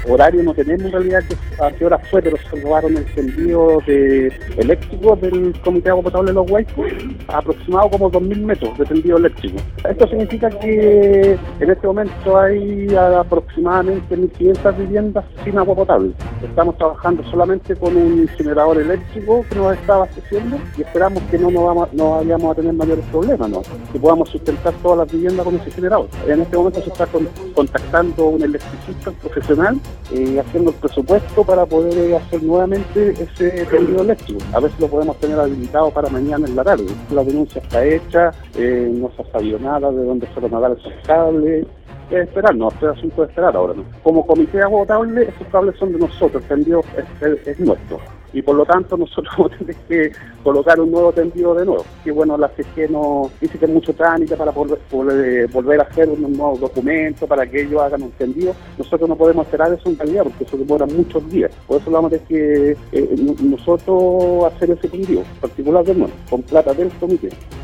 horario no tenemos en realidad a qué hora fue, pero se robaron el tendido eléctrico del Comité de Agua Potable de Los Guaicos, aproximado como 2.000 metros de tendido eléctrico. Esto significa que en este momento hay aproximadamente 1.500 viviendas sin agua potable. Estamos trabajando solamente con un incinerador eléctrico que nos está abasteciendo y esperamos que no vayamos a tener mayores problemas, ¿no? Que podamos sustentar todas las viviendas con ese incinerador. En este momento se está contactando un electricista profesional haciendo el presupuesto para poder hacer nuevamente ese tendido eléctrico. A ver si lo podemos tener habilitado para mañana en la tarde. La denuncia está hecha, no se ha sabido nada de dónde fueron a dar esos cables. Esperar, no, este es asunto de esperar ahora, ¿no? Como Comité de Agua Potable, esos cables son de nosotros, el tendido es nuestro. Y por lo tanto nosotros vamos a tener que colocar un nuevo tendido de nuevo. Y bueno, la CG nos dice que es mucho trámite para volver a hacer unos nuevos documentos, para que ellos hagan un tendido. Nosotros no podemos esperar eso en realidad, porque eso demora muchos días. Por eso vamos a tener que nosotros hacer ese tendido particular de nuevo, con plata del comité.